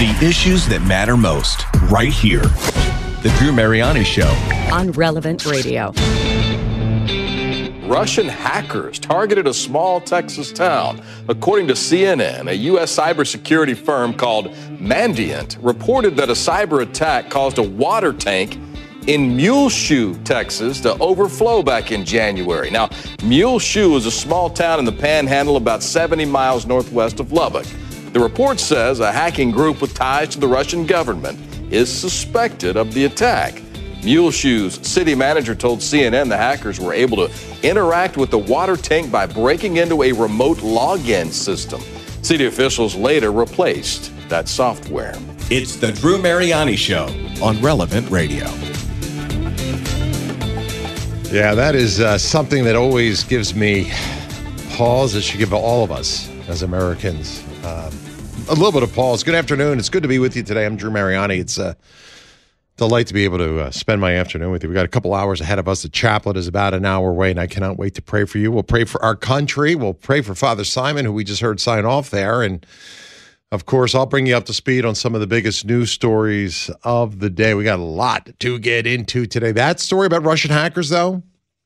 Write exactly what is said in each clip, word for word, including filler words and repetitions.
The issues that matter most, right here. The Drew Mariani Show. On Relevant Radio. Russian hackers targeted a small Texas town. According to C N N, a U S cybersecurity firm called Mandiant reported that a cyber attack caused a water tank in Muleshoe, Texas, to overflow back in January. Now, Muleshoe is a small town in the Panhandle about seventy miles northwest of Lubbock. The report says a hacking group with ties to the Russian government is suspected of the attack. Muleshoe's city manager told C N N the hackers were able to interact with the water tank by breaking into a remote login system. City officials later replaced that software. It's the Drew Mariani Show on Relevant Radio. Yeah, that is uh, something that always gives me pause. It should give all of us as Americans um, a little bit of pause. Good afternoon. It's good to be with you today. I'm Drew Mariani. It's a delight to be able to uh, spend my afternoon with you. We got a couple hours ahead of us. The chaplet is about an hour away, and I cannot wait to pray for you. We'll pray for our country. We'll pray for Father Simon, who we just heard sign off there. And, of course, I'll bring you up to speed on some of the biggest news stories of the day. We got a lot to get into today. That story about Russian hackers, though,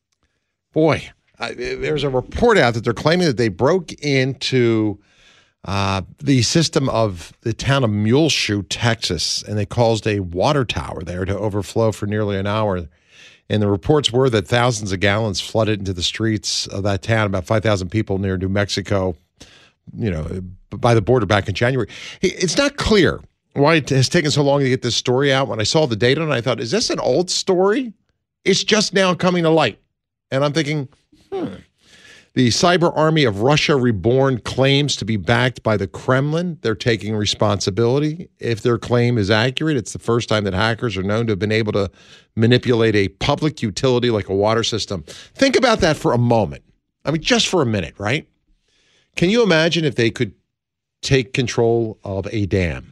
boy, uh, there's a report out that they're claiming that they broke into Uh, the system of the town of Muleshoe, Texas, and they caused a water tower there to overflow for nearly an hour. And the reports were that thousands of gallons flooded into the streets of that town, about five thousand people near New Mexico, you know, by the border back in January. It's not clear why it has taken so long to get this story out. When I saw the data, and I thought, is this an old story? It's just now coming to light. And I'm thinking, hmm. The cyber army of Russia Reborn claims to be backed by the Kremlin. They're taking responsibility. If their claim is accurate, it's the first time that hackers are known to have been able to manipulate a public utility like a water system. Think about that for a moment. I mean, just for a minute, right? Can you imagine if they could take control of a dam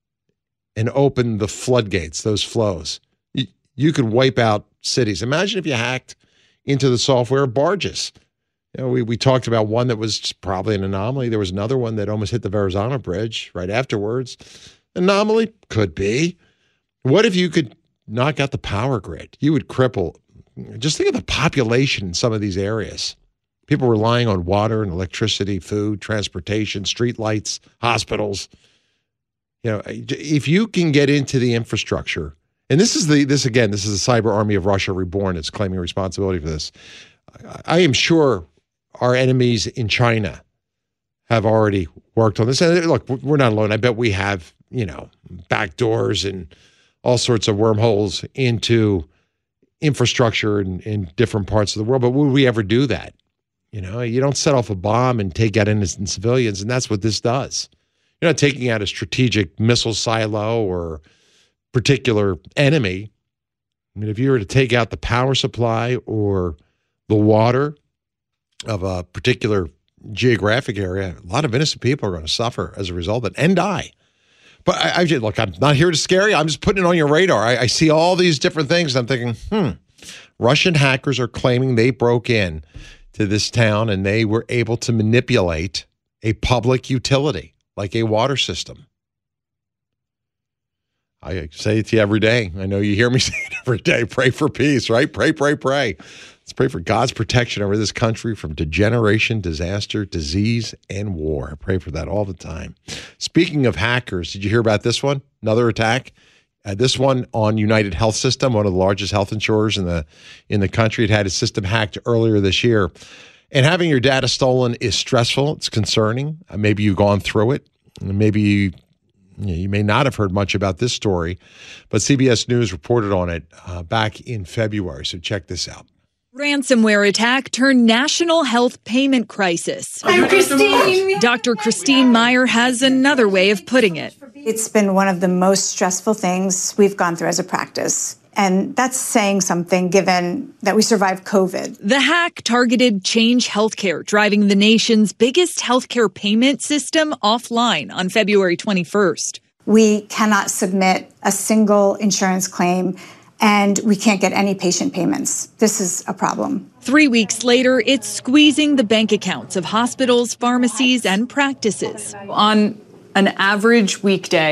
and open the floodgates, those flows? You, you could wipe out cities. Imagine if you hacked into the software of barges. You know, we, we talked about one that was probably an anomaly. There was another one that almost hit the Verrazano Bridge right afterwards. Anomaly? Could be. What if you could knock out the power grid? You would cripple. Just think of the population in some of these areas. People relying on water and electricity, food, transportation, street lights, hospitals. You know, if you can get into the infrastructure, and this is the this again, this is the cyber army of Russia Reborn that's claiming responsibility for this. I am sure our enemies in China have already worked on this. And look, we're not alone. I bet we have, you know, back doors and all sorts of wormholes into infrastructure in, in different parts of the world. But would we ever do that? You know, you don't set off a bomb and take out innocent civilians, and that's what this does. You're not taking out a strategic missile silo or particular enemy. I mean, if you were to take out the power supply or the water of a particular geographic area, a lot of innocent people are going to suffer as a result of it and die. But I, I just, look, I'm not here to scare you. I'm just putting it on your radar. I, I see all these different things. And I'm thinking, hmm, Russian hackers are claiming they broke in to this town and they were able to manipulate a public utility like a water system. I say it to you every day. I know you hear me say it every day. Pray for peace, right? Pray, pray, pray. Let's pray for God's protection over this country from degeneration, disaster, disease, and war. I pray for that all the time. Speaking of hackers, did you hear about this one? Another attack? Uh, this one on United Health System, one of the largest health insurers in the in the country. It had its system hacked earlier this year. And having your data stolen is stressful. It's concerning. Uh, maybe you've gone through it. Maybe you, you, know, you may not have heard much about this story, but C B S News reported on it uh, back in February. So check this out. Ransomware attack turned national health payment crisis. I'm Christine. Doctor Christine Meyer has another way of putting it. It's been one of the most stressful things we've gone through as a practice. And that's saying something given that we survived COVID. The hack targeted Change Healthcare, driving the nation's biggest healthcare payment system offline on February twenty-first. We cannot submit a single insurance claim, and we can't get any patient payments. This is a problem. Three weeks later, it's squeezing the bank accounts of hospitals, pharmacies, and practices. On an average weekday,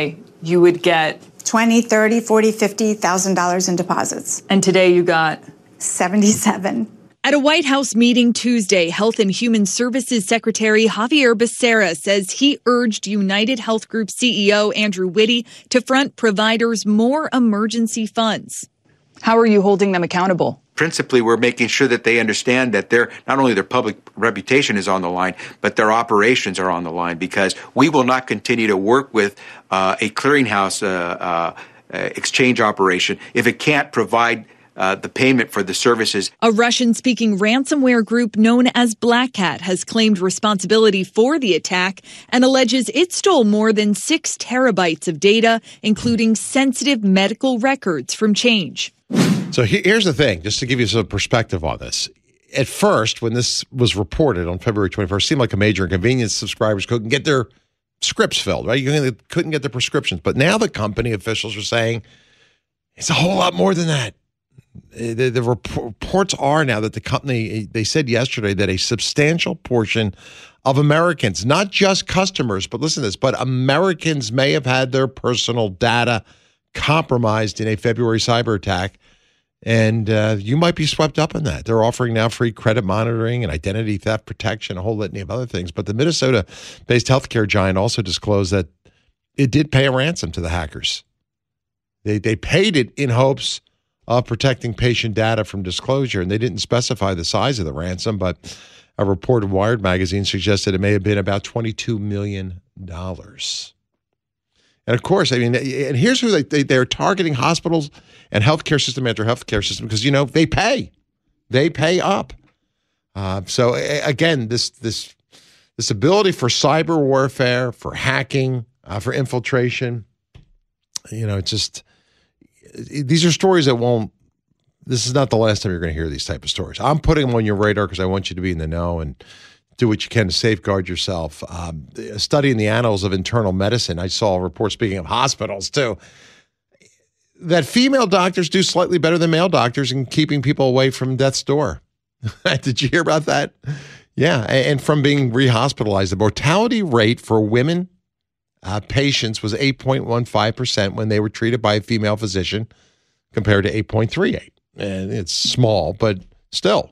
you would get twenty, thirty, forty, fifty thousand dollars in deposits. And today you got seventy-seven. At a White House meeting Tuesday, Health and Human Services Secretary Javier Becerra says he urged United Health Group C E O Andrew Whitty to front providers more emergency funds. How are you holding them accountable? Principally, we're making sure that they understand that their not only their public reputation is on the line, but their operations are on the line, because we will not continue to work with uh, a clearinghouse uh, uh, uh, exchange operation if it can't provide Uh, the payment for the services. A Russian-speaking ransomware group known as Black Cat has claimed responsibility for the attack and alleges it stole more than six terabytes of data, including sensitive medical records from Change. So he, here's the thing, just to give you some perspective on this. At first, when this was reported on February twenty-first, it seemed like a major inconvenience. Subscribers couldn't get their scripts filled, right? You couldn't get their prescriptions. But now the company officials are saying it's a whole lot more than that. The, the reports are now that the company, they said yesterday that a substantial portion of Americans, not just customers, but listen to this, but Americans may have had their personal data compromised in a February cyber attack. And uh, you might be swept up in that. They're offering now free credit monitoring and identity theft protection, a whole litany of other things. But the Minnesota-based healthcare giant also disclosed that it did pay a ransom to the hackers. They they paid it in hopes of protecting patient data from disclosure, and they didn't specify the size of the ransom, but a report of Wired magazine suggested it may have been about twenty-two million dollars. And of course, I mean, and here's who they, they, they're targeting: hospitals and healthcare system after healthcare system, because, you know, they pay. They pay up. Uh, so again, this this this ability for cyber warfare, for hacking, uh, for infiltration, you know, it's just, these are stories that won't, this is not the last time you're going to hear these type of stories. I'm putting them on your radar because I want you to be in the know and do what you can to safeguard yourself. Um, a study in the Annals of Internal Medicine, I saw a report, speaking of hospitals too, that female doctors do slightly better than male doctors in keeping people away from death's door. Did you hear about that? Yeah, and from being rehospitalized. The mortality rate for women uh, patients was eight point one five percent when they were treated by a female physician, compared to eight point three eight. And it's small, but still,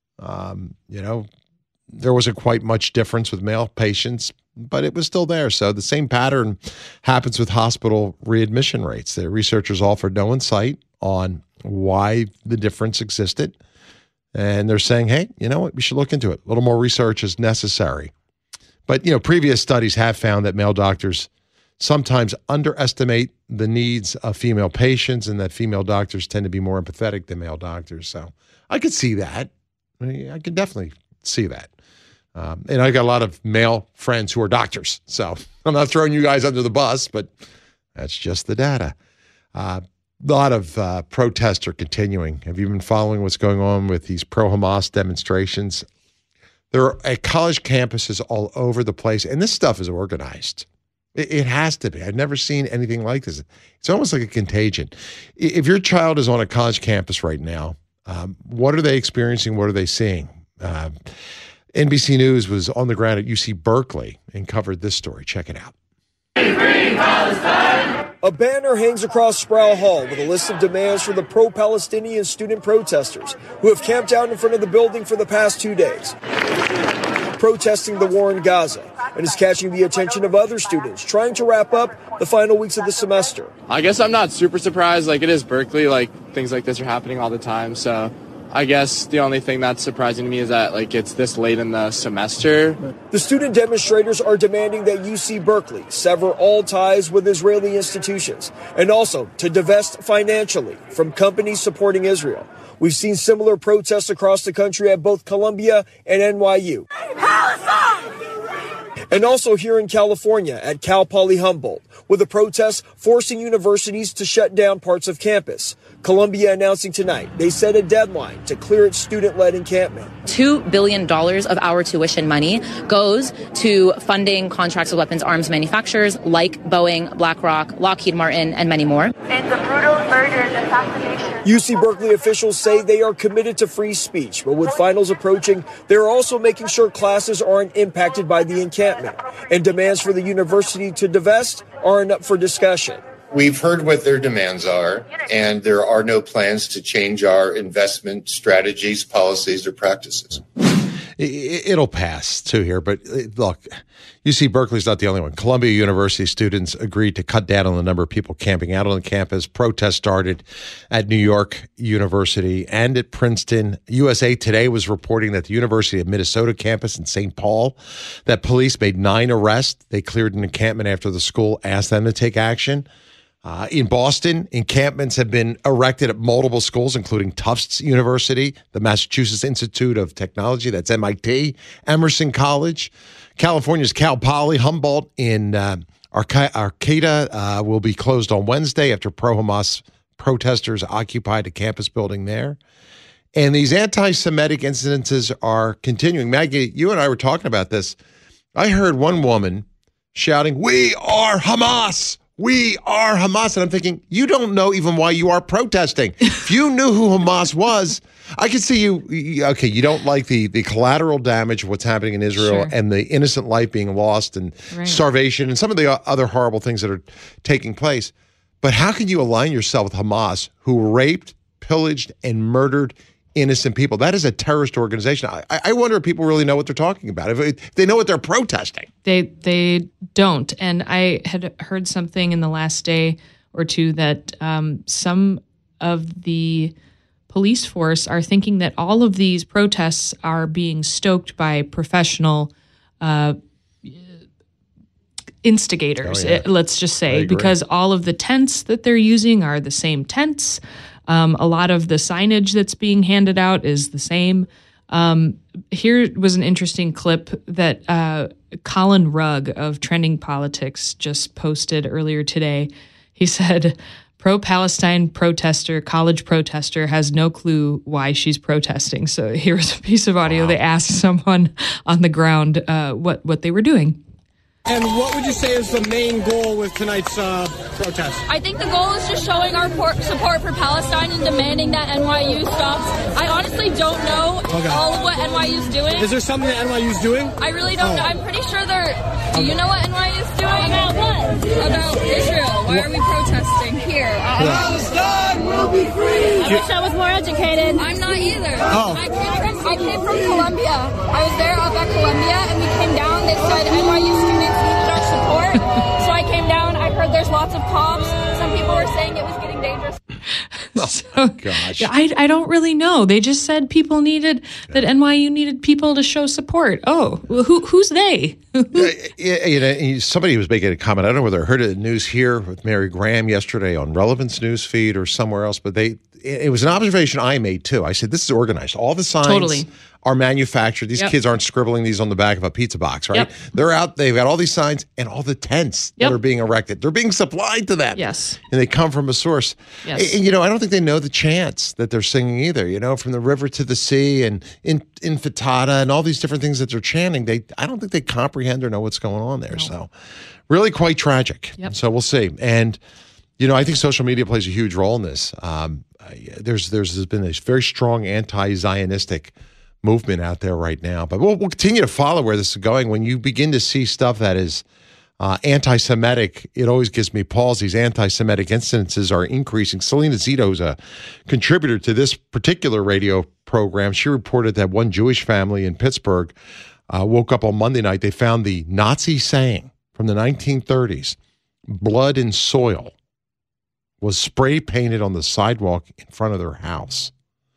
um, you know, there wasn't quite much difference with male patients, but it was still there. So the same pattern happens with hospital readmission rates. The researchers offered no insight on why the difference existed. And they're saying, hey, you know what? We should look into it. A little more research is necessary. But, you know, previous studies have found that male doctors sometimes underestimate the needs of female patients, and that female doctors tend to be more empathetic than male doctors. So I could see that. I mean, I can definitely see that. Um, and I got a lot of male friends who are doctors. So I'm not throwing you guys under the bus, but that's just the data. Uh, a lot of uh, protests are continuing. Have you been following what's going on with these pro-Hamas demonstrations? There are at college campuses all over the place, and this stuff is organized. It, it has to be. I've never seen anything like this. It's almost like a contagion. If your child is on a college campus right now, um, what are they experiencing? What are they seeing? Uh, N B C News was on the ground at U C Berkeley and covered this story. Check it out. Free Palestine! A banner hangs across Sproul Hall with a list of demands for the pro-Palestinian student protesters who have camped out in front of the building for the past two days, protesting the war in Gaza, and is catching the attention of other students trying to wrap up the final weeks of the semester. I guess I'm not super surprised. Like, it is Berkeley. Like, things like this are happening all the time, so I guess the only thing that's surprising to me is that, like, it's this late in the semester. The student demonstrators are demanding that U C Berkeley sever all ties with Israeli institutions and also to divest financially from companies supporting Israel. We've seen similar protests across the country at both Columbia and N Y U. Palestine! And also here in California at Cal Poly Humboldt, with a protest forcing universities to shut down parts of campus. Columbia announcing tonight they set a deadline to clear its student-led encampment. Two billion dollars of our tuition money goes to funding contracts with weapons arms manufacturers like Boeing, BlackRock, Lockheed Martin, and many more. In the brutal murders, assassinations, U C Berkeley officials say they are committed to free speech, but with finals approaching, they're also making sure classes aren't impacted by the encampment, and demands for the university to divest aren't up for discussion. We've heard what their demands are, and there are no plans to change our investment strategies, policies, or practices. It'll pass, too, here. But look, U C Berkeley's not the only one. Columbia University students agreed to cut down on the number of people camping out on the campus. Protests started at New York University and at Princeton. U S A Today was reporting that the University of Minnesota campus in Saint Paul, that police made nine arrests. They cleared an encampment after the school asked them to take action. Uh, in Boston, encampments have been erected at multiple schools, including Tufts University, the Massachusetts Institute of Technology, that's M I T, Emerson College, California's Cal Poly, Humboldt in uh, Arca- Arcata uh, will be closed on Wednesday after pro-Hamas protesters occupied a campus building there. And these anti-Semitic incidences are continuing. Maggie, you and I were talking about this. I heard one woman shouting, "We are Hamas! We are Hamas." And I'm thinking, you don't know even why you are protesting. If you knew who Hamas was, I could see you, okay, you don't like the, the collateral damage of what's happening in Israel Sure. and the innocent life being lost and Right. starvation and some of the other horrible things that are taking place. But how can you align yourself with Hamas, who raped, pillaged, and murdered innocent people? That is a terrorist organization. I, I wonder if people really know what they're talking about, if, if they know what they're protesting. They they don't. And I had heard something in the last day or two that um, some of the police force are thinking that all of these protests are being stoked by professional uh, instigators, Oh, yeah. eh, let's just I say, agree. because all of the tents that they're using are the same tents. Um, a lot of the signage that's being handed out is the same. Um, here was an interesting clip that uh, Colin Rugg of Trending Politics just posted earlier today. He said, pro-Palestine protester, college protester, has no clue why she's protesting. So here's a piece of audio. They asked someone on the ground uh, what, what they were doing. And what would you say is the main goal with tonight's uh, protest? I think the goal is just showing our por- support for Palestine and demanding that N Y U stops. I honestly don't know Okay. all of what N Y U's doing. Is there something that N Y U's doing? I really don't Oh. know. I'm pretty sure they're... Do you know what N Y U's doing? About what? About Israel. Why are we protesting here? Palestine will be free! I wish I was more educated. I'm not either. Oh. I came from, I came from Columbia. I was there up at Columbia, and we came down. They said N Y U students needed our support. So I came down. I heard there's lots of cops. Some people were saying it was getting dangerous. So, gosh. yeah, I, I don't really know. They just said people needed, that N Y U needed people to show support. Oh, well, who who's they? Yeah, you know, somebody was making a comment. I don't know whether I heard it in the news here with Mary Graham yesterday on Relevance News feed or somewhere else, but they it was an observation I made too. I said, this is organized. All the signs Totally. are manufactured. These Yep. kids aren't scribbling these on the back of a pizza box, right? Yep. They're out, they've got all these signs and all the tents Yep. that are being erected. They're being supplied to them. Yes. And they come from a source. Yes. And, and, you know, I don't think they know the chants that they're singing either, you know, from the river to the sea and in Infitata and all these different things that they're chanting. They I don't think they comprehend or know what's going on there. So really quite tragic. Yep. So we'll see. And, you know, I think social media plays a huge role in this. Um, I- there's, there's there's been this very strong anti-Zionistic movement out there right now. But we'll, we'll continue to follow where this is going. When you begin to see stuff that is uh, anti-Semitic, it always gives me pause. These anti-Semitic incidences are increasing. Selena Zito is a contributor to this particular radio program. She reported that one Jewish family in Pittsburgh uh, woke up on Monday night. They found the Nazi saying from the nineteen thirties, blood and soil, was spray painted on the sidewalk in front of their house.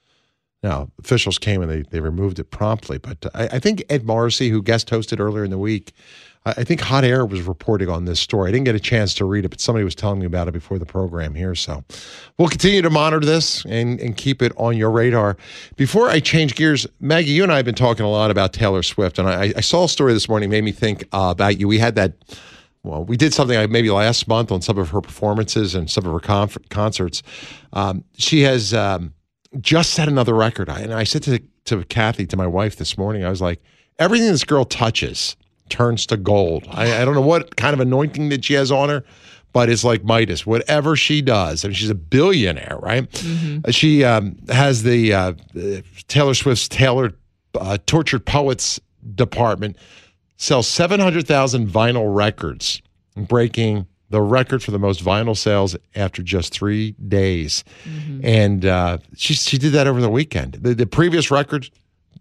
Now, officials came and they, they removed it promptly. But I, I think Ed Morrissey, who guest hosted earlier in the week, I, I think Hot Air was reporting on this story. I didn't get a chance to read it, but somebody was telling me about it before the program here. So we'll continue to monitor this and, and keep it on your radar. Before I change gears, Maggie, you and I have been talking a lot about Taylor Swift, and I, I saw a story this morning made me think uh, about you. We had that, well, we did something like maybe last month on some of her performances and some of her conf- concerts. Um, she has um, just set another record. I, and I said to, to Kathy, to my wife this morning, I was like, everything this girl touches turns to gold. I, I don't know what kind of anointing that she has on her, but it's like Midas. Whatever she does, I mean, she's a billionaire, right? Mm-hmm. She um, has the uh, Taylor Swift's Taylor uh, Tortured Poets department sells seven hundred thousand vinyl records, breaking the record for the most vinyl sales after just three days. Mm-hmm. And uh, she she did that over the weekend. The, the previous record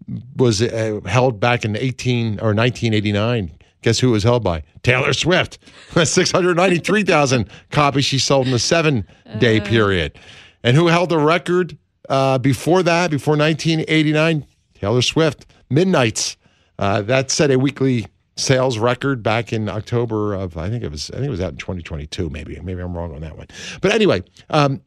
was uh, held back in eighteen or nineteen eighty-nine. Guess who it was held by? Taylor Swift. six hundred ninety-three thousand copies she sold in a seven-day uh. period. And who held the record uh, before that, before nineteen eighty-nine? Taylor Swift. Midnights. Uh, that set a weekly sales record back in October of, I think it was, I think it was out in twenty twenty-two, maybe. Maybe I'm wrong on that one. But anyway, um,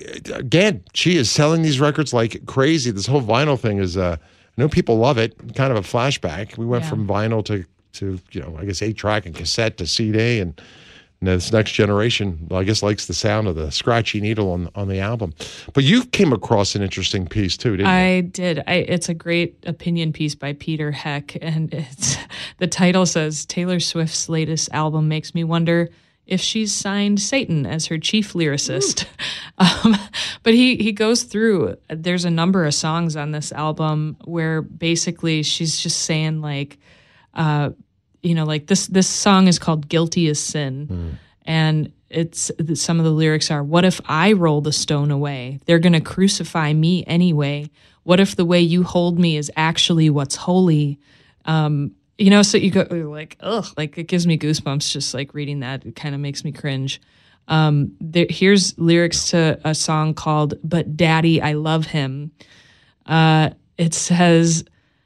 again, she is selling these records like crazy. This whole vinyl thing is, uh, I know people love it, kind of a flashback. We went yeah. from vinyl to, to, you know, I guess eight track and cassette to C D, and, and this next generation, well, I guess, likes the sound of the scratchy needle on, on the album. But you came across an interesting piece too, didn't you? I did. I, it's a great opinion piece by Peter Heck, and it's the title says, Taylor Swift's latest album makes me wonder if she's signed Satan as her chief lyricist. um, but he, he goes through, there's a number of songs on this album where basically she's just saying like, uh, you know, like this, this song is called Guilty as Sin. Mm. And it's, some of the lyrics are, what if I roll the stone away? They're going to crucify me anyway. What if the way you hold me is actually what's holy? Um, You know, so you go like, ugh, like it gives me goosebumps just like reading that. It kind of makes me cringe. Um, there, here's lyrics to a song called But Daddy, I Love Him. Uh, it says,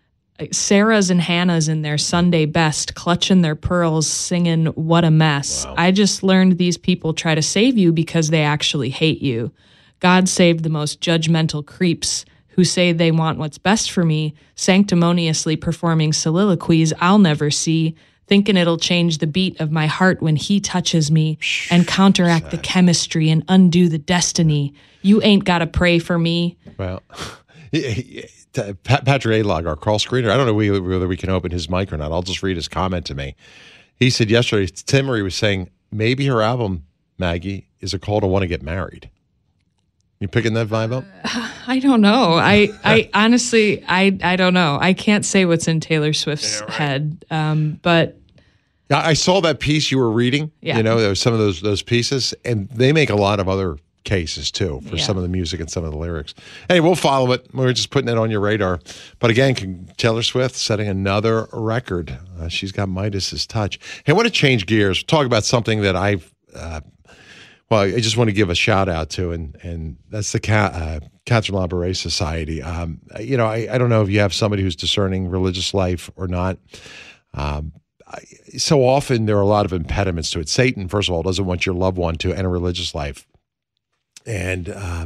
Sarah's and Hannah's in their Sunday best, clutching their pearls, singing, what a mess. Wow. I just learned these people try to save you because they actually hate you. God saved the most judgmental creeps who say they want what's best for me, sanctimoniously performing soliloquies I'll never see, thinking it'll change the beat of my heart when he touches me and counteract the chemistry and undo the destiny. You ain't got to pray for me. Well, Patrick Alog, our call screener, I don't know whether we can open his mic or not. I'll just read his comment to me. He said yesterday, Timmery was saying, maybe her album, Maggie, is a call to want to get married. You picking that vibe up? Uh, I don't know. I, I honestly, I, I don't know. I can't say what's in Taylor Swift's yeah, right. head. Um, but yeah, I saw that piece you were reading. Yeah. You know, there was some of those those pieces, and they make a lot of other cases too for yeah. some of the music and some of the lyrics. Hey, we'll follow it. We're just putting it on your radar. But again, Taylor Swift setting another record. Uh, she's got Midas's touch. Hey, I want to change gears. Talk about something that I've. Uh, Well, I just want to give a shout out to, and and that's the Ca- uh, Catherine Labouré Society. Um, you know, I, I don't know if you have somebody who's discerning religious life or not. Um, I, so often there are a lot of impediments to it. Satan, first of all, doesn't want your loved one to enter religious life. And uh,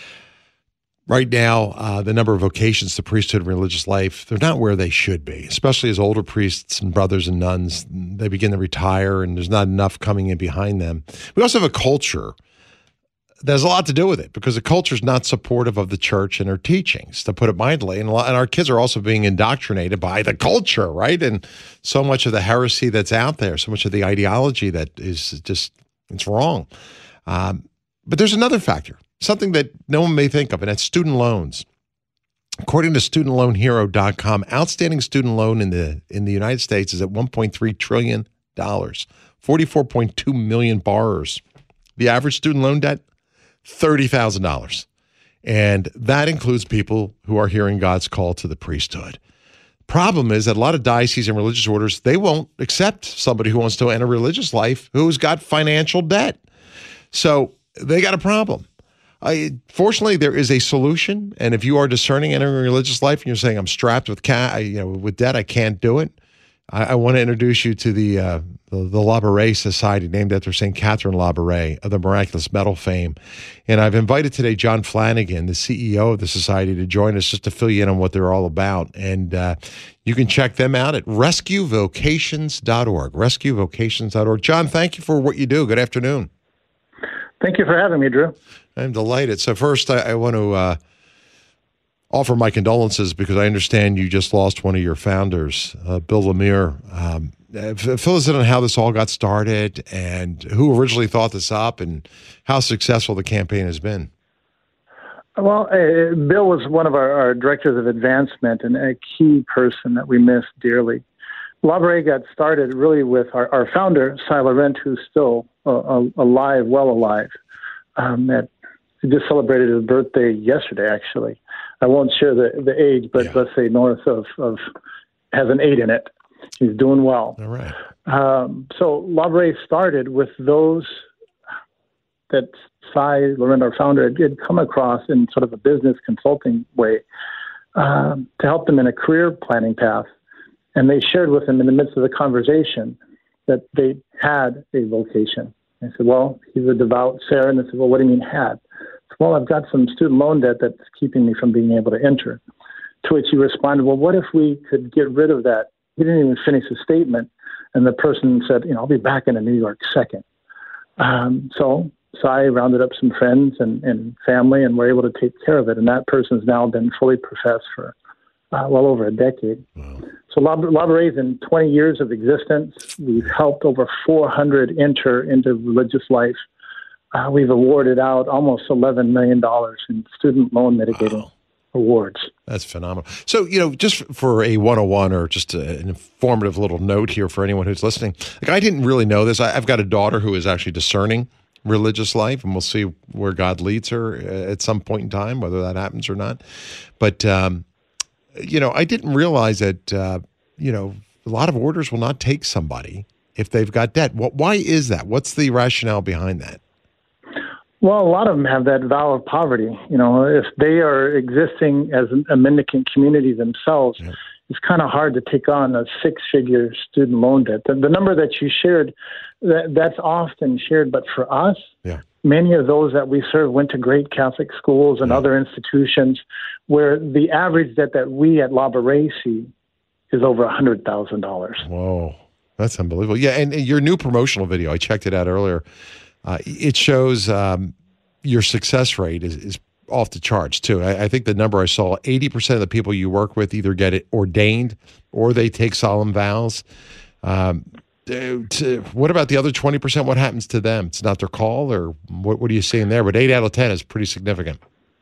right now, uh, the number of vocations to priesthood and religious life, they're not where they should be, especially as older priests and brothers and nuns, they begin to retire and there's not enough coming in behind them. We also have a culture that has a lot to do with it because the culture is not supportive of the church and her teachings, to put it mildly. And, a lot, and our kids are also being indoctrinated by the culture, right? And so much of the heresy that's out there, so much of the ideology that is just, it's wrong. Um, but there's another factor. Something that no one may think of, and that's student loans. According to student loan hero dot com, outstanding student loan in the in the United States is at one point three trillion dollars, forty-four point two million borrowers. The average student loan debt, thirty thousand dollars. And that includes people who are hearing God's call to the priesthood. Problem is that a lot of dioceses and religious orders, they won't accept somebody who wants to enter religious life who's got financial debt. So they got a problem. I, fortunately, there is a solution, and if you are discerning entering religious life and you're saying, I'm strapped with ca- you know, with debt, I can't do it, I, I want to introduce you to the, uh, the the Labouré Society, named after Saint Catherine Labouré of the miraculous medal fame. And I've invited today John Flanagan, the C E O of the society, to join us just to fill you in on what they're all about. And uh, you can check them out at rescue vocations dot org, rescue vocations dot org. John, thank you for what you do. Good afternoon. Thank you for having me, Drew. I'm delighted. So first, I, I want to uh, offer my condolences because I understand you just lost one of your founders, uh, Bill Lemire. Um, uh, fill us in on how this all got started and who originally thought this up and how successful the campaign has been. Well, uh, Bill was one of our, our directors of advancement and a key person that we miss dearly. Labouré got started really with our, our founder, Cy Laurent, who's still uh, alive, well alive. Um, that he just celebrated his birthday yesterday, actually. I won't share the, the age, but yeah. let's say north of, of has an eight in it. He's doing well. All right. Um, so Labouré started with those that Cy Laurent, our founder, had, had come across in sort of a business consulting way um, to help them in a career planning path. And they shared with him in the midst of the conversation that they had a vocation. I said, well, he's a devout Sarah. And they said, well, what do you mean had? Said, well, I've got some student loan debt that's keeping me from being able to enter. To which he responded, well, what if we could get rid of that? He didn't even finish his statement. And the person said, you know, I'll be back in New York second. Um, so Cy rounded up some friends and, and family and were able to take care of it. And that person's now been fully professed for uh, well over a decade. Wow. So Labouré, in twenty years of existence, we've helped over four hundred enter into religious life. Uh, we've awarded out almost eleven million dollars in student loan mitigating wow. awards. That's phenomenal. So, you know, just for a one oh one or just a, an informative little note here for anyone who's listening, like I didn't really know this. I, I've got a daughter who is actually discerning religious life, and we'll see where God leads her at some point in time, whether that happens or not. But, um, you know, I didn't realize that, uh, you know, a lot of orders will not take somebody if they've got debt. What, why is that? What's the rationale behind that? Well, a lot of them have that vow of poverty. You know, if they are existing as a mendicant community themselves, yeah. it's kind of hard to take on a six-figure student loan debt. The, the number that you shared, that, that's often shared, but for us, yeah. many of those that we serve went to great Catholic schools and yeah. other institutions where the average debt that we at Labouré see is over one hundred thousand dollars. Whoa, that's unbelievable. Yeah, and, and your new promotional video, I checked it out earlier. Uh, it shows um, your success rate is, is off the charts, too. I, I think the number I saw, eighty percent of the people you work with either get it ordained or they take solemn vows. Um, to, what about the other twenty percent? What happens to them? It's not their call, or what, what are you seeing there? But eight out of ten is pretty significant.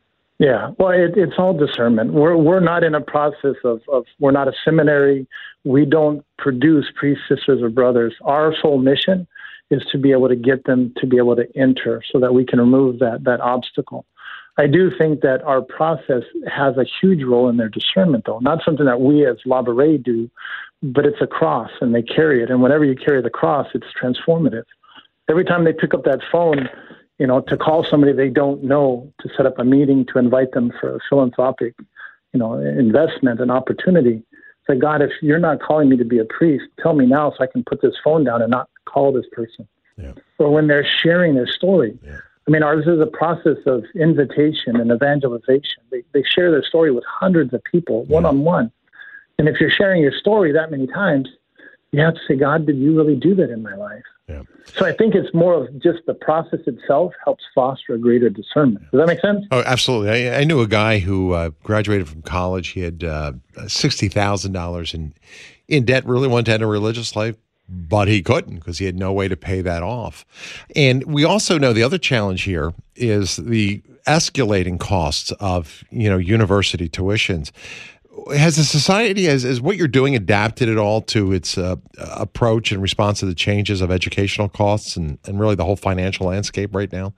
Yeah, well, it, it's all discernment. We're we're not in a process of, of, we're not a seminary. We don't produce priests, sisters, or brothers. Our sole mission is to be able to get them to be able to enter so that we can remove that that obstacle. I do think that our process has a huge role in their discernment, though. Not something that we as Labouré do, but it's a cross, and they carry it. And whenever you carry the cross, it's transformative. Every time they pick up that phone, you know, to call somebody they don't know, to set up a meeting, to invite them for a philanthropic, you know, investment and opportunity. Say, God, if you're not calling me to be a priest, tell me now so I can put this phone down and not call this person. Yeah. Or when they're sharing their story. Yeah. I mean, ours is a process of invitation and evangelization. They, they share their story with hundreds of people, yeah. one-on-one. And if you're sharing your story that many times, you have to say, God, did you really do that in my life? Yeah. So I think it's more of just the process itself helps foster a greater discernment. Does that make sense? Oh, absolutely. I, I knew a guy who uh, graduated from college. He had uh, sixty thousand dollars in, in debt, really wanted to enter a religious life, but he couldn't because he had no way to pay that off. And we also know the other challenge here is the escalating costs of, you know, university tuitions. Has the society, has, has what you're doing adapted at all to its uh, approach in response to the changes of educational costs and, and really the whole financial landscape right now?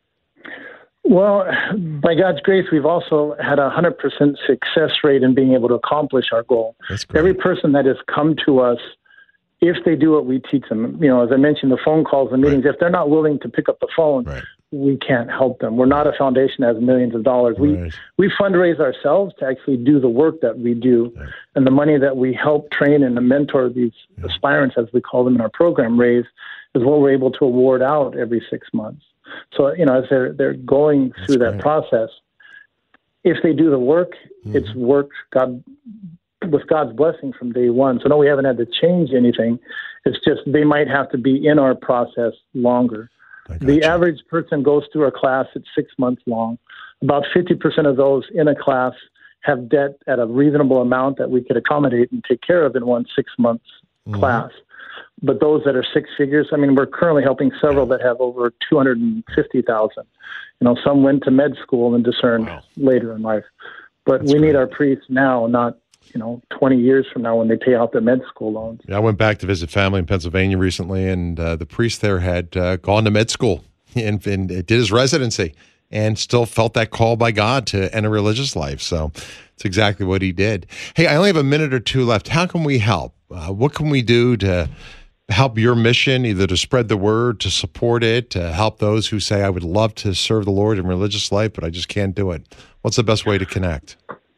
Well, by God's grace, we've also had a one hundred percent success rate in being able to accomplish our goal. Every person that has come to us, if they do what we teach them, you know, as I mentioned, the phone calls, the meetings, right. if they're not willing to pick up the phone, right. we can't help them. We're not a foundation that has millions of dollars. Right. We we fundraise ourselves to actually do the work that we do. Right. And the money that we help train and mentor these yeah. aspirants, as we call them in our program, raise, is what we're able to award out every six months. So, you know, as they're, they're going That's through that great. process, if they do the work, mm-hmm. it's work God with God's blessing from day one. So no, we haven't had to change anything. It's just they might have to be in our process longer. The you. average person goes through a class that's six months long. About fifty percent of those in a class have debt at a reasonable amount that we could accommodate and take care of in one six months mm-hmm. class. but those that are six figures, I mean, we're currently helping several that have over two hundred fifty thousand. You know, some went to med school and discerned wow. later in life. But That's we great. need our priests now, not, you know, twenty years from now when they pay out their med school loans. Yeah, I went back to visit family in Pennsylvania recently, and uh, the priest there had uh, gone to med school and, and did his residency and still felt that call by God to enter religious life. So it's exactly what he did. Hey, I only have a minute or two left. How can we help? Uh, what can we do to help your mission, either to spread the word, to support it, to help those who say, I would love to serve the Lord in religious life, but I just can't do it? What's the best way to connect?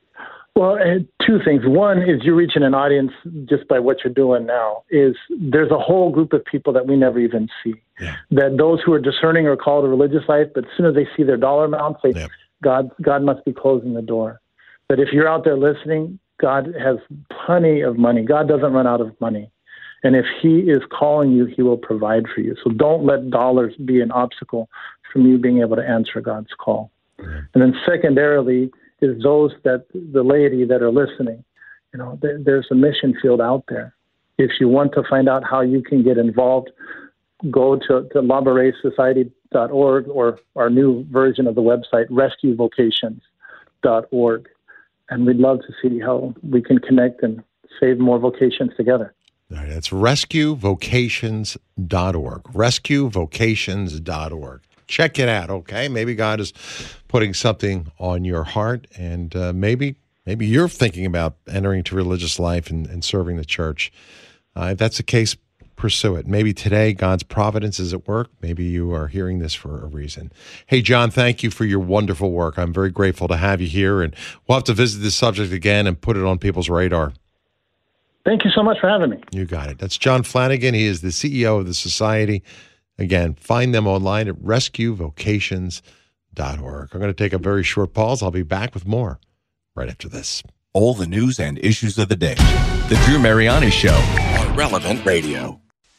Well, uh, two things. One is you're reaching an audience just by what you're doing now. Is there's a whole group of people that we never even see. Yeah. That those who are discerning are called to religious life, but as soon as they see their dollar amounts, they, yeah. God, God must be closing the door. But if you're out there listening, God has plenty of money. God doesn't run out of money. And if he is calling you, he will provide for you. So don't let dollars be an obstacle from you being able to answer God's call. Yeah. And then secondarily, is those that the laity that are listening, you know, there, there's a mission field out there. If you want to find out how you can get involved, go to, to la barre society dot org or our new version of the website, rescue vocations dot org. And we'd love to see how we can connect and save more vocations together. All right, that's rescue vocations dot org. rescue vocations dot org. Check it out, okay? Maybe God is putting something on your heart, and uh, maybe maybe you're thinking about entering into religious life and, and serving the church. Uh, if that's the case, pursue it. Maybe today God's providence is at work. Maybe you are hearing this for a reason. Hey, John, thank you for your wonderful work. I'm very grateful to have you here, and we'll have to visit this subject again and put it on people's radar. Thank you so much for having me. You got it. That's John Flanagan. He is the C E O of the Society. Again, find them online at rescue vocations dot org. I'm going to take a very short pause. I'll be back with more right after this. All the news and issues of the day. The Drew Mariani Show on Relevant Radio.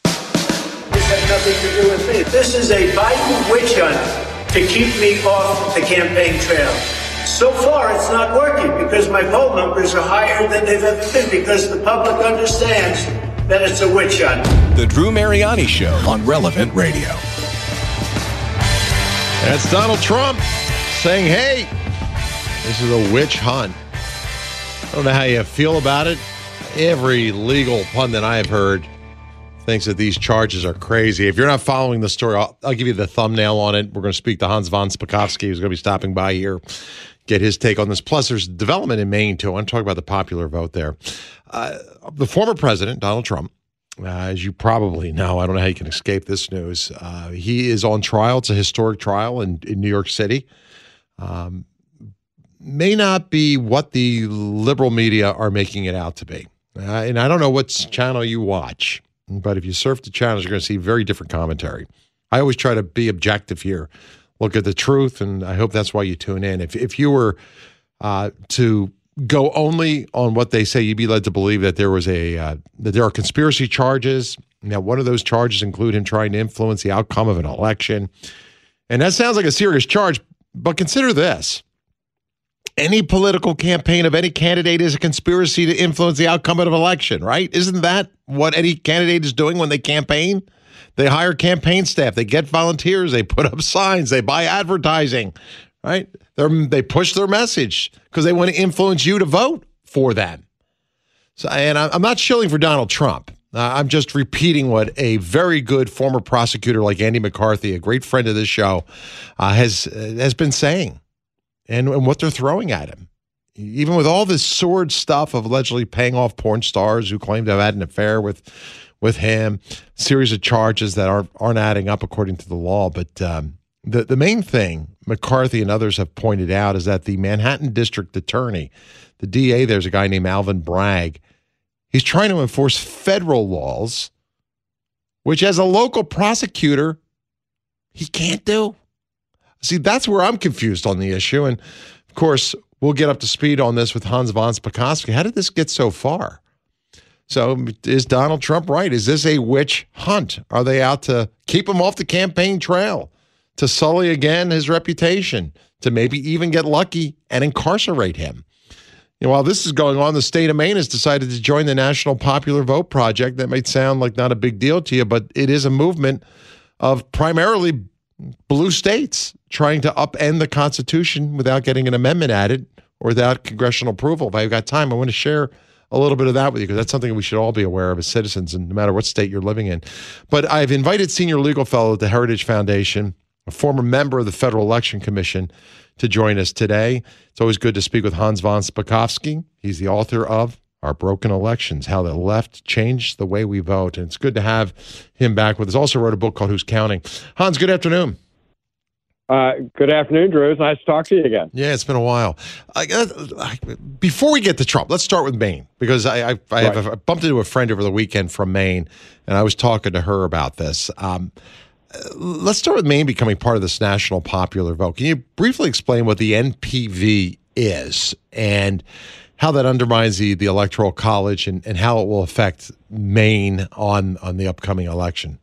This has nothing to do with me. This is a Biden witch hunt to keep me off the campaign trail. So far, it's not working because my poll numbers are higher than they've ever been because the public understands that it's a witch hunt. The Drew Mariani Show on Relevant Radio. That's Donald Trump saying, hey, this is a witch hunt. I don't know how you feel about it. Every legal pundit I've heard thinks that these charges are crazy. If you're not following the story, I'll, I'll give you the thumbnail on it. We're going to speak to Hans von Spakovsky, who's going to be stopping by here, get his take on this. Plus, there's development in Maine, too. I want to talk about the popular vote there. Uh, the former president, Donald Trump, uh, as you probably know, I don't know how you can escape this news. Uh, he is on trial. It's a historic trial in, in New York City. Um, may not be what the liberal media are making it out to be. Uh, and I don't know what channel you watch, but if you surf the channels, you're going to see very different commentary. I always try to be objective here, look at the truth, and I hope that's why you tune in. If if you were uh, to go only on what they say, you'd be led to believe that there was a uh, that there are conspiracy charges. Now, one of those charges include him trying to influence the outcome of an election, and that sounds like a serious charge. But consider this: any political campaign of any candidate is a conspiracy to influence the outcome of an election, right? Isn't that what any candidate is doing when they campaign? They hire campaign staff. They get volunteers. They put up signs. They buy advertising, right? They're, they push their message because they want to influence you to vote for them. So, and I'm not shilling for Donald Trump. Uh, I'm just repeating what a very good former prosecutor like Andy McCarthy, a great friend of this show, uh, has uh, has been saying, and, and what they're throwing at him. Even with all this sword stuff of allegedly paying off porn stars who claim to have had an affair with with him, series of charges that aren't, aren't adding up according to the law. But um, the, the main thing McCarthy and others have pointed out is that the Manhattan District Attorney, the D A, there's a guy named Alvin Bragg, he's trying to enforce federal laws, which as a local prosecutor, he can't do. See, that's where I'm confused on the issue. And of course, we'll get up to speed on this with Hans von Spakovsky. How did this get so far? So is Donald Trump right? Is this a witch hunt? Are they out to keep him off the campaign trail, to sully again his reputation, to maybe even get lucky and incarcerate him? You know, while this is going on, the state of Maine has decided to join the National Popular Vote Project. That might sound like not a big deal to you, but it is a movement of primarily blue states trying to upend the Constitution without getting an amendment added or without congressional approval. If I've got time, I want to share a little bit of that with you because that's something we should all be aware of as citizens, and no matter what state you're living in. But I've invited senior legal fellow at the Heritage Foundation, a former member of the Federal Election Commission, to join us today. It's always good to speak with Hans von Spakovsky. He's the author of Our Broken Elections, How the Left Changed the Way We Vote. And it's good to have him back with us. Also wrote a book called Who's Counting? Hans, good afternoon. Uh, good afternoon, Drew. It's nice to talk to you again. Yeah, it's been a while. I, I, before we get to Trump, let's start with Maine, because I, I, I, right. have a, I bumped into a friend over the weekend from Maine, and I was talking to her about this. Um, let's start with Maine becoming part of this national popular vote. Can you briefly explain what the N P V is and how that undermines the, the Electoral College and, and how it will affect Maine on, on the upcoming election?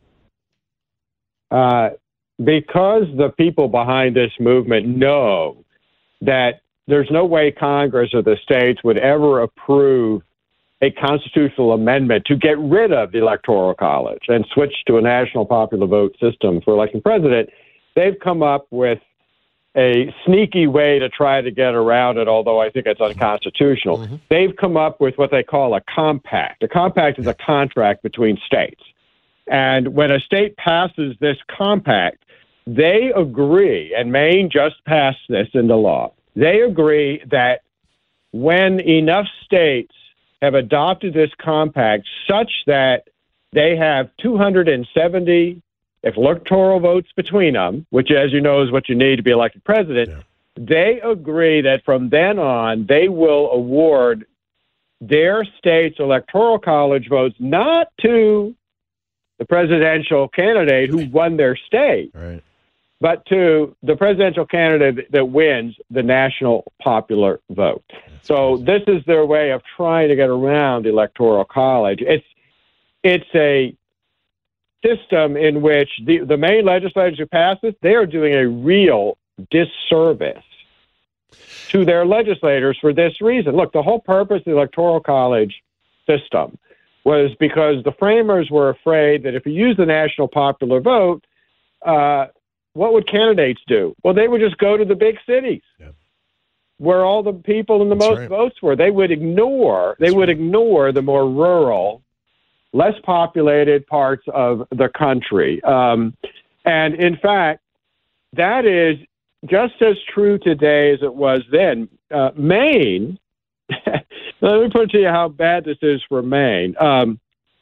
Uh Because the people behind this movement know that there's no way Congress or the states would ever approve a constitutional amendment to get rid of the Electoral College and switch to a national popular vote system for electing president, they've come up with a sneaky way to try to get around it, although I think it's unconstitutional. Mm-hmm. They've come up with what they call a compact. A compact is a contract between states. And when a state passes this compact, they agree, and Maine just passed this into law, they agree that when enough states have adopted this compact such that they have two hundred seventy electoral votes between them, which, as you know, is what you need to be elected president, yeah. They agree that from then on, they will award their state's electoral college votes not to the presidential candidate who won their state, right. but to the presidential candidate that wins the national popular vote. That's so crazy. This is their way of trying to get around the Electoral College. It's it's a system in which the, the Maine legislators who pass this, they are doing a real disservice to their legislators for this reason. Look, the whole purpose of the Electoral College system was because the framers were afraid that if you use the national popular vote, uh, what would candidates do? Well, they would just go to the big cities yeah. where all the people and the That's most right. votes were. They would ignore, That's they would right. ignore the more rural, less populated parts of the country. Um, and in fact, that is just as true today as it was then. Uh, Maine, let me put it to you how bad this is for Maine. Um,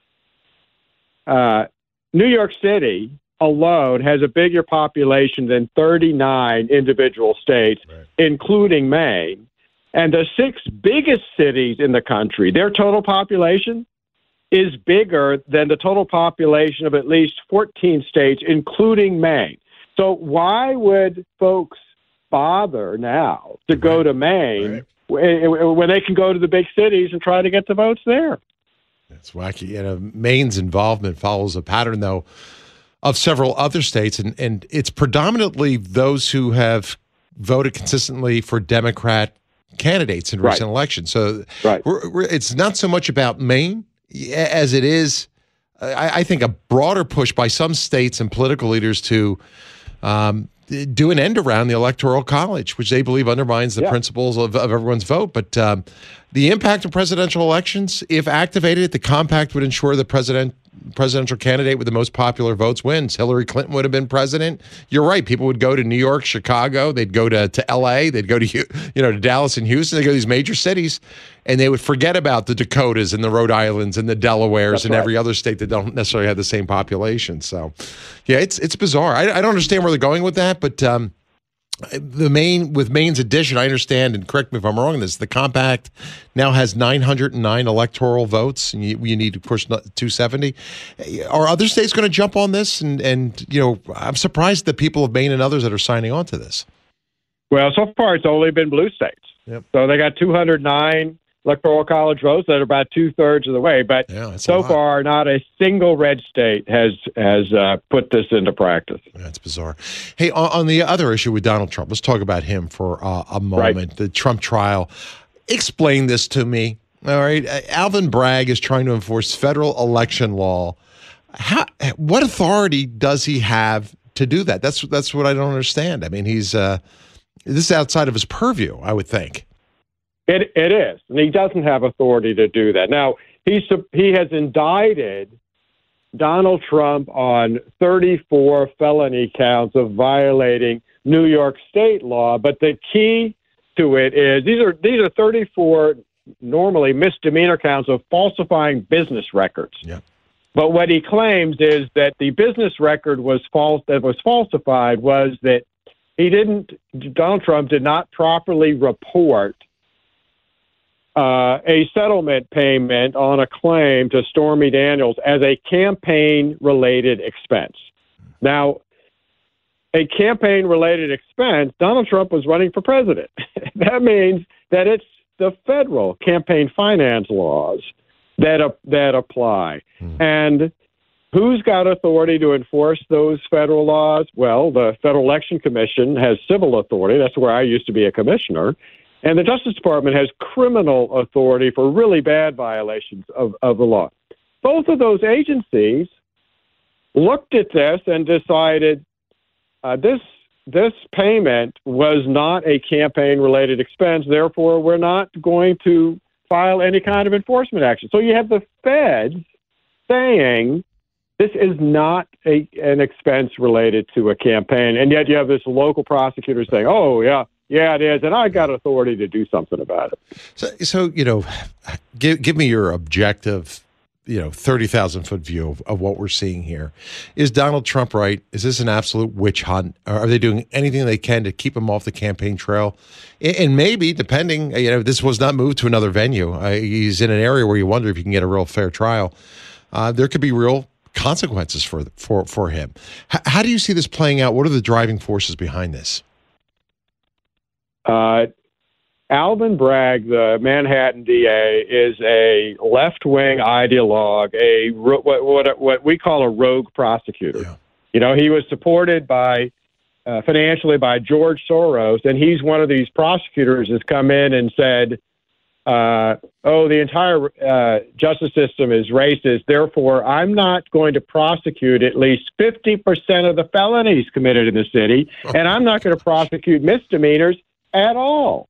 uh, New York City alone has a bigger population than thirty-nine individual states, right. including Maine. And the six biggest cities in the country, their total population is bigger than the total population of at least fourteen states, including Maine. So why would folks bother now to right. go to Maine right. when they can go to the big cities and try to get the votes there? That's wacky. You know, Maine's involvement follows a pattern, though, of several other states, and, and it's predominantly those who have voted consistently for Democrat candidates in recent right. elections. So right. we're, we're, it's not so much about Maine as it is, I, I think, a broader push by some states and political leaders to um, do an end around the Electoral College, which they believe undermines the yeah. principles of, of everyone's vote. But um, the impact of presidential elections, if activated, the compact would ensure the president presidential candidate with the most popular votes wins. Hillary Clinton would have been president. You're right. People would go to New York, Chicago. They'd go to, to L A. They'd go to, you know, to Dallas and Houston. They'd go to these major cities, and they would forget about the Dakotas and the Rhode Islands and the Delawares That's and right. every other state that don't necessarily have the same population. So, yeah, it's it's bizarre. I, I don't understand where they're going with that, but um, the Maine with Maine's addition, I understand, and correct me if I'm wrong on this, the compact now has nine hundred nine electoral votes, and you, you need, of course, two seventy. Are other states going to jump on this? And, and, you know, I'm surprised the people of Maine and others that are signing on to this. Well, so far it's only been blue states. Yep. So they got two hundred nine electoral college votes that are about two-thirds of the way. But yeah, so far, not a single red state has has uh, put this into practice. That's bizarre. Hey, on, on the other issue with Donald Trump, let's talk about him for uh, a moment. Right. The Trump trial. explain this to me. All right. Alvin Bragg is trying to enforce federal election law. How, what authority does he have to do that? That's that's what I don't understand. I mean, he's uh, this is outside of his purview, I would think. It it is, and he doesn't have authority to do that. Now he's he has indicted Donald Trump on thirty-four felony counts of violating New York state law, but the key to it is these are these are thirty-four normally misdemeanor counts of falsifying business records. Yeah. But what he claims is that the business record was false, that was falsified was that he didn't, Donald Trump did not properly report uh, a settlement payment on a claim to Stormy Daniels as a campaign-related expense. Now, a campaign-related expense, Donald Trump was running for president. That means that it's the federal campaign finance laws that uh, that apply. Mm. And who's got authority to enforce those federal laws? Well, the Federal Election Commission has civil authority. That's where I used to be a commissioner. And the Justice Department has criminal authority for really bad violations of, of the law. Both of those agencies looked at this and decided uh, this this payment was not a campaign-related expense. Therefore, we're not going to file any kind of enforcement action. So you have the feds saying this is not a, an expense related to a campaign, and yet you have this local prosecutor saying, oh, yeah, yeah, it is, and I got authority to do something about it. So, so you know, give, give me your objective, you know, thirty thousand foot view of, of what we're seeing here. Is Donald Trump right? Is this an absolute witch hunt? Are they doing anything they can to keep him off the campaign trail? And maybe, depending, you know, this was not moved to another venue. Uh, he's in an area where you wonder if you can get a real fair trial. Uh, there could be real consequences for for for him. H- how do you see this playing out? What are the driving forces behind this? Uh, Alvin Bragg, the Manhattan D A, is a left-wing ideologue, a what what what we call a rogue prosecutor. Yeah. You know, he was supported by uh, financially by George Soros, and he's one of these prosecutors that's come in and said, uh, "Oh, the entire uh, justice system is racist. Therefore, I'm not going to prosecute at least fifty percent of the felonies committed in the city, and I'm not going to prosecute misdemeanors at all."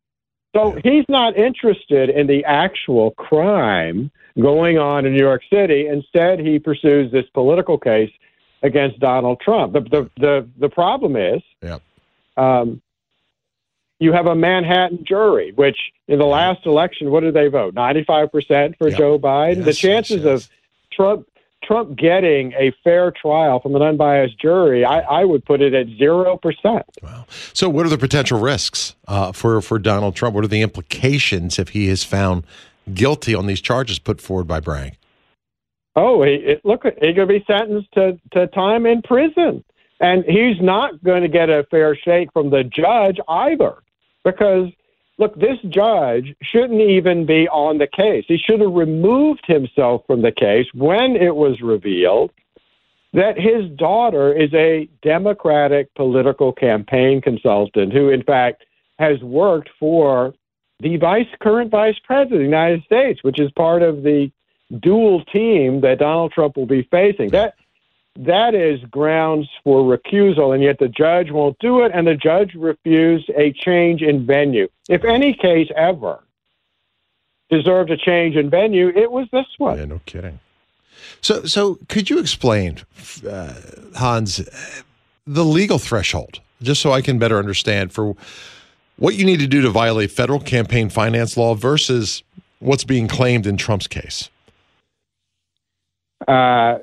So he's not interested in the actual crime going on in New York City. Instead, he pursues this political case against Donald Trump. The the the, the problem is, yeah. um, you have a Manhattan jury, which in the last election, what did they vote? ninety-five percent for yep. Joe Biden. Yes, the chances yes, yes. of Trump Trump getting a fair trial from an unbiased jury, I, I would put it at zero percent. Wow. So what are the potential risks uh, for, for Donald Trump? What are the implications if he is found guilty on these charges put forward by Bragg? Oh, he, it, look, he's going to be sentenced to, to time in prison. And he's not going to get a fair shake from the judge either. Because, look, this judge shouldn't even be on the case. He should have removed himself from the case when it was revealed that his daughter is a Democratic political campaign consultant who, in fact, has worked for the vice current vice president of the United States, which is part of the dual team that Donald Trump will be facing. That that is grounds for recusal, and yet the judge won't do it, and the judge refused a change in venue. If any case ever deserved a change in venue, it was this one. Yeah, no kidding. So, so could you explain, uh, Hans, the legal threshold, just so I can better understand for what you need to do to violate federal campaign finance law versus what's being claimed in Trump's case? Uh,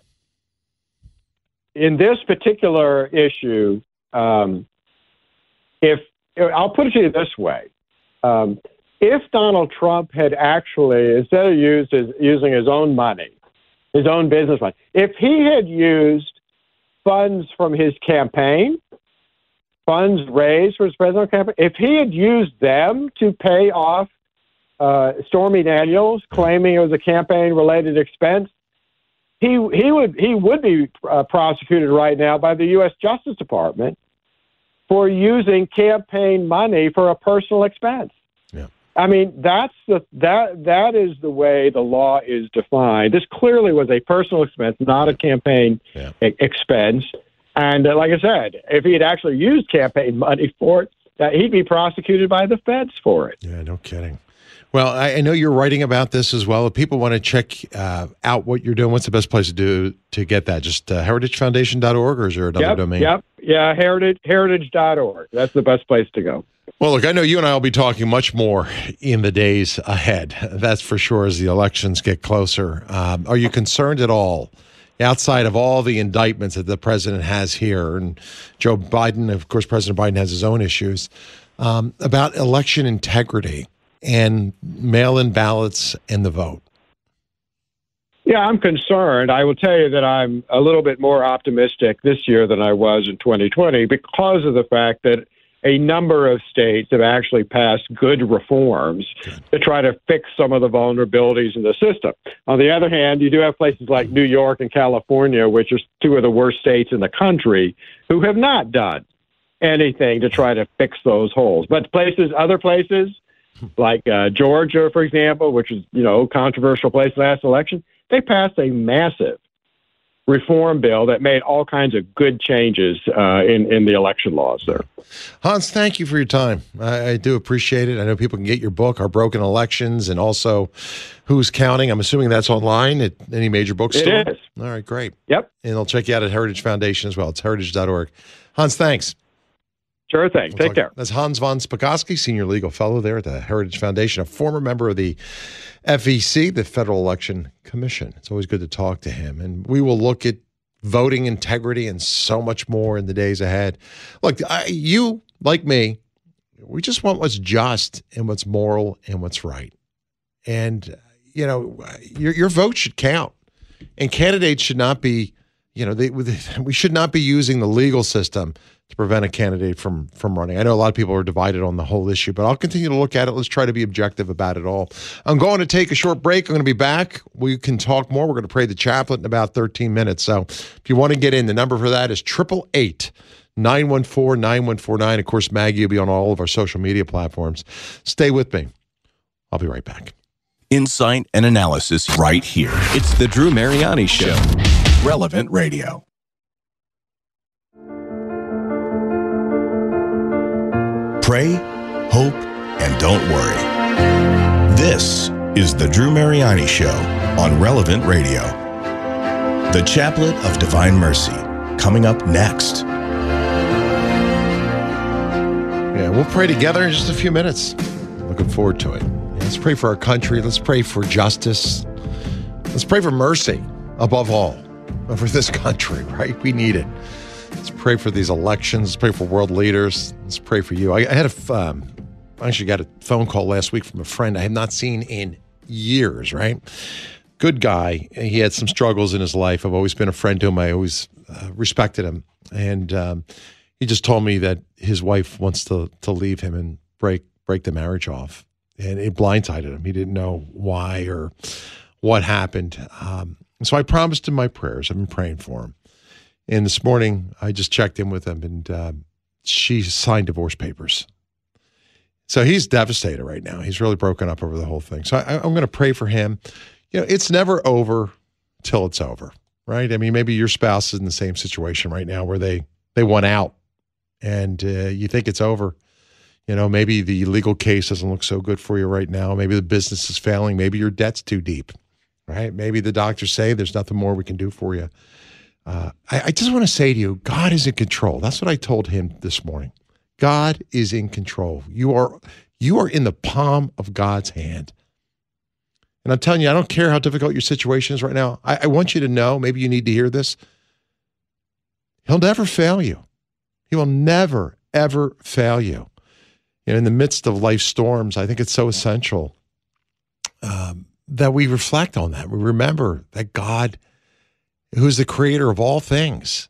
in this particular issue, um, if I'll put it to you this way, um, if Donald Trump had actually, instead of used his, using his own money, his own business money, if he had used funds from his campaign, funds raised for his presidential campaign, if he had used them to pay off uh, Stormy Daniels, claiming it was a campaign-related expense, he he would he would be uh, prosecuted right now by the U S Justice Department for using campaign money for a personal expense. Yeah. I mean, that's the that that is the way the law is defined. This clearly was a personal expense, not a campaign yeah. e- expense. And uh, like I said, if he had actually used campaign money for it, that he'd be prosecuted by the feds for it. Yeah, no kidding. Well, I, I know you're writing about this as well. If people want to check uh, out what you're doing, what's the best place to do to get that? Just uh, heritage foundation dot org, or is there another yep, domain? Yep, yeah, heritage heritage dot org. That's the best place to go. Well, look, I know you and I will be talking much more in the days ahead. That's for sure as the elections get closer. Um, are you concerned at all, outside of all the indictments that the president has here, and Joe Biden, of course, President Biden has his own issues, um, about election integrity and mail-in ballots and the vote? Yeah, I'm concerned. I will tell you that I'm a little bit more optimistic this year than I was in twenty twenty because of the fact that a number of states have actually passed good reforms to try to fix some of the vulnerabilities in the system. On the other hand, you do have places like New York and California, which are two of the worst states in the country, who have not done anything to try to fix those holes. But places, other places, like uh, Georgia, for example, which is, you know, controversial place last election, they passed a massive reform bill that made all kinds of good changes uh, in, in the election laws there. Hans, thank you for your time. I, I do appreciate it. I know people can get your book, Our Broken Elections, and also Who's Counting. I'm assuming that's online at any major bookstore? It is. All right, great. Yep. And they'll check you out at Heritage Foundation as well. It's heritage dot org. Hans, thanks. Sure thing. We'll Take talk. care. That's Hans von Spakovsky, Senior Legal Fellow there at the Heritage Foundation, a former member of the F E C, the Federal Election Commission. It's always good to talk to him. And we will look at voting integrity and so much more in the days ahead. Look, I, you, like me, we just want what's just and what's moral and what's right. And, you know, your, your vote should count. And candidates should not be, you know, they, we should not be using the legal system to prevent a candidate from from running. I know a lot of people are divided on the whole issue, but I'll continue to look at it. Let's try to be objective about it all. I'm going to take a short break. I'm going to be back. We can talk more. We're going to pray the chaplet in about thirteen minutes. So if you want to get in, the number for that is eight eight eight, nine one four, nine one four nine. Of course, Maggie will be on all of our social media platforms. Stay with me. I'll be right back. Insight and analysis right here. It's the Drew Mariani Show. Relevant Radio. Pray, hope, and don't worry. This is the Drew Mariani Show on Relevant Radio. The Chaplet of Divine Mercy, coming up next. Yeah, we'll pray together in just a few minutes. Looking forward to it. Yeah, let's pray for our country. Let's pray for justice. Let's pray for mercy, above all, for this country, right? We need it. Let's pray for these elections. Let's pray for world leaders. Let's pray for you. I, I had a, um, I actually got a phone call last week from a friend I have not seen in years, right? Good guy. He had some struggles in his life. I've always been a friend to him. I always uh, respected him. And um, he just told me that his wife wants to to leave him and break break the marriage off. And it blindsided him. He didn't know why or what happened. Um, so I promised him my prayers. I've been praying for him. And this morning, I just checked in with him, and uh, she signed divorce papers. So he's devastated right now. He's really broken up over the whole thing. So I, I'm going to pray for him. You know, it's never over till it's over, right? I mean, maybe your spouse is in the same situation right now where they, they want out, and uh, you think it's over. You know, maybe the legal case doesn't look so good for you right now. Maybe the business is failing. Maybe your debt's too deep, right? Maybe the doctors say there's nothing more we can do for you. Uh, I, I just want to say to you, God is in control. That's what I told him this morning. God is in control. You are you are in the palm of God's hand. And I'm telling you, I don't care how difficult your situation is right now. I, I want you to know, maybe you need to hear this. He'll never fail you. He will never, ever fail you. And in the midst of life's storms, I think it's so essential um, that we reflect on that. We remember that God, who's the creator of all things,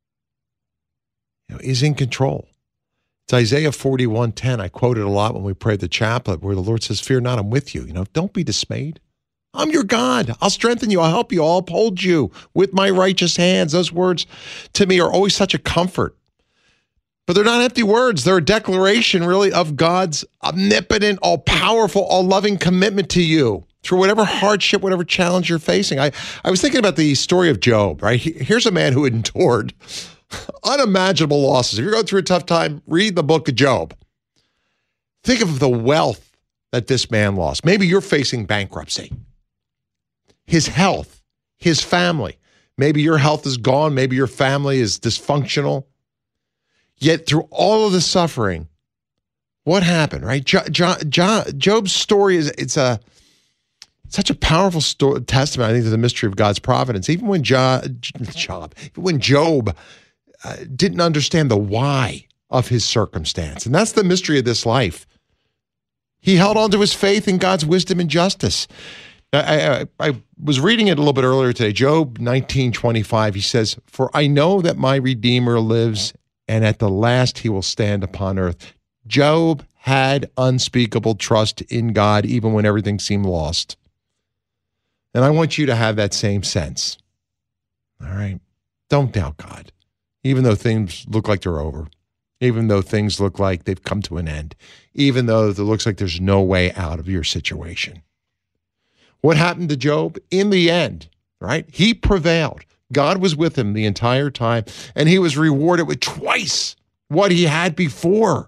you know, is in control. It's Isaiah forty-one ten. I quote it a lot when we pray the chaplet, where the Lord says, "Fear not, I'm with you." You know, don't be dismayed. I'm your God. I'll strengthen you. I'll help you. I'll uphold you with my righteous hands. Those words to me are always such a comfort. But they're not empty words. They're a declaration, really, of God's omnipotent, all-powerful, all-loving commitment to you through whatever hardship, whatever challenge you're facing. I, I was thinking about the story of Job, right? He, here's a man who endured unimaginable losses. If you're going through a tough time, read the book of Job. Think of the wealth that this man lost. Maybe you're facing bankruptcy. His health, his family. Maybe your health is gone. Maybe your family is dysfunctional. Yet through all of the suffering, what happened, right? Jo- Jo- Jo- Job's story is it's a such a powerful story, testament, I think, to the mystery of God's providence. Even when jo- Job, even when Job uh, didn't understand the why of his circumstance, and that's the mystery of this life. He held on to his faith in God's wisdom and justice. I, I, I was reading it a little bit earlier today. Job nineteen twenty-five. He says, "For I know that my Redeemer lives, and at the last he will stand upon earth." Job had unspeakable trust in God, even when everything seemed lost. And I want you to have that same sense. All right? Don't doubt God, even though things look like they're over, even though things look like they've come to an end, even though it looks like there's no way out of your situation. What happened to Job? In the end, right? He prevailed. God was with him the entire time, and he was rewarded with twice what he had before.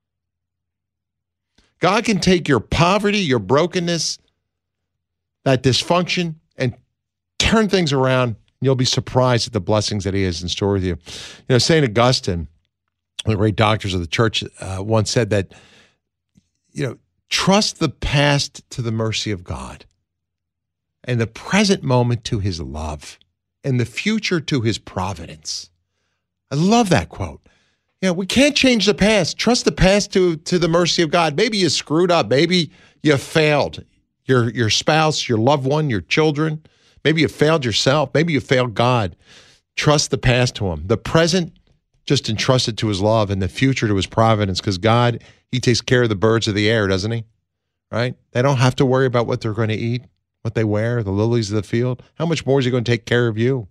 God can take your poverty, your brokenness, that dysfunction, and turn things around, and you'll be surprised at the blessings that he has in store with you. You know, Saint Augustine, one of the great doctors of the church, uh, once said that, you know, trust the past to the mercy of God, and the present moment to his love, and the future to his providence. I love that quote. You know, we can't change the past. Trust the past to, to the mercy of God. Maybe you screwed up. Maybe you failed your, your spouse, your loved one, your children. Maybe you failed yourself. Maybe you failed God. Trust the past to him. The present, just entrust it to his love, and the future to his providence, because God, he takes care of the birds of the air, doesn't he? Right? They don't have to worry about what they're going to eat, what they wear, the lilies of the field. How much more is he going to take care of you?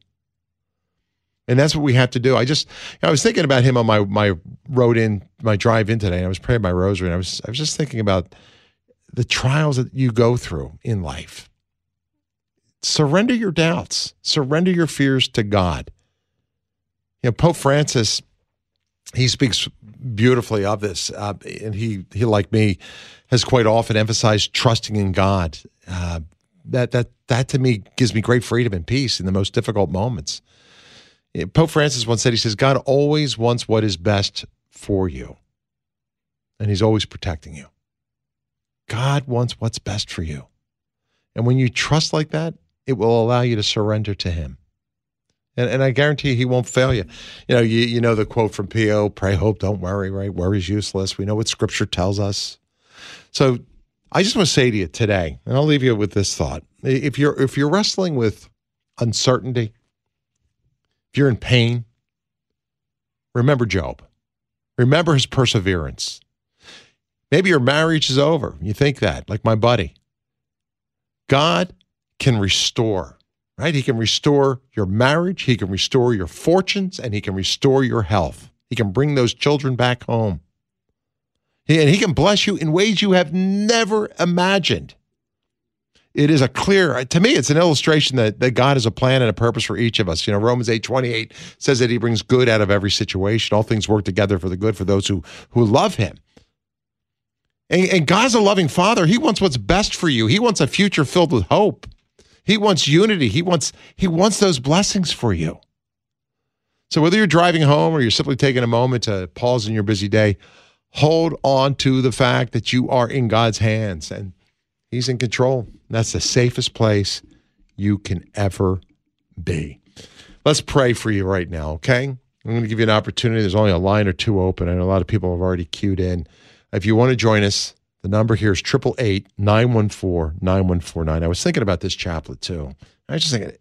And that's what we have to do. I just, I was thinking about him on my my road in, my drive in today, and I was praying my rosary, and I was I was just thinking about the trials that you go through in life. Surrender your doubts. Surrender your fears to God. You know, Pope Francis, he speaks beautifully of this, uh, and he he like me has quite often emphasized trusting in God. Uh, that that that to me gives me great freedom and peace in the most difficult moments. Pope Francis once said, he says, God always wants what is best for you, and he's always protecting you. God wants what's best for you. And when you trust like that, it will allow you to surrender to him. And, and I guarantee he won't fail you. You know, you, you know the quote from P O, pray, hope, don't worry, right? Worry's useless. We know what Scripture tells us. So I just want to say to you today, and I'll leave you with this thought. If you're if you're wrestling with uncertainty, if you're in pain, remember Job. Remember his perseverance. Maybe your marriage is over. You think that, like my buddy. God can restore, right? He can restore your marriage. He can restore your fortunes, and he can restore your health. He can bring those children back home. He, and he can bless you in ways you have never imagined. It is a clear, to me, it's an illustration that, that God has a plan and a purpose for each of us. You know, Romans eight twenty-eight says that he brings good out of every situation. All things work together for the good for those who, who love him. And, and God's a loving father. He wants what's best for you. He wants a future filled with hope. He wants unity. He wants, he wants those blessings for you. So whether you're driving home or you're simply taking a moment to pause in your busy day, hold on to the fact that you are in God's hands and he's in control. That's the safest place you can ever be. Let's pray for you right now, okay? I'm going to give you an opportunity. There's only a line or two open, and a lot of people have already queued in. If you want to join us, the number here is eight eight eight, nine one four, nine one four nine. I was thinking about this chaplet, too. I was just thinking,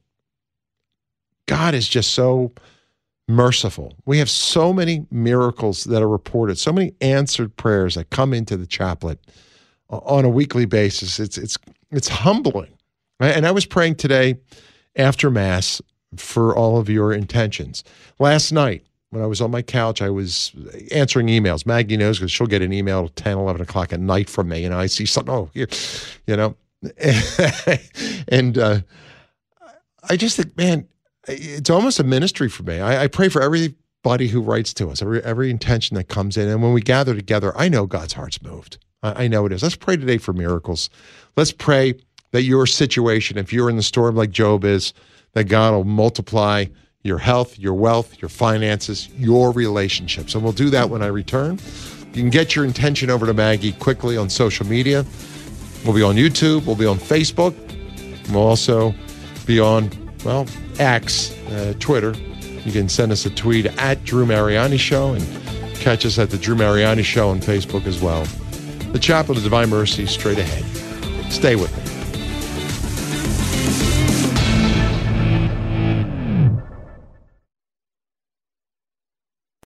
God is just so merciful. We have so many miracles that are reported, so many answered prayers that come into the chaplet on a weekly basis. It's it's it's humbling. Right? And I was praying today after Mass for all of your intentions. Last night, when I was on my couch, I was answering emails. Maggie knows because she'll get an email at ten, eleven o'clock at night from me, and I see something, oh, here, you know. and uh, I just think, man, it's almost a ministry for me. I, I pray for everybody who writes to us, every, every intention that comes in. And when we gather together, I know God's heart's moved. I, I know it is. Let's pray today for miracles. Let's pray that your situation, if you're in the storm like Job is, that God will multiply your health, your wealth, your finances, your relationships. And we'll do that when I return. You can get your intention over to Maggie quickly on social media. We'll be on YouTube. We'll be on Facebook. We'll also be on, well, X, uh, Twitter. You can send us a tweet at Drew Mariani Show and catch us at the Drew Mariani Show on Facebook as well. The Chaplet of Divine Mercy straight ahead. Stay with me.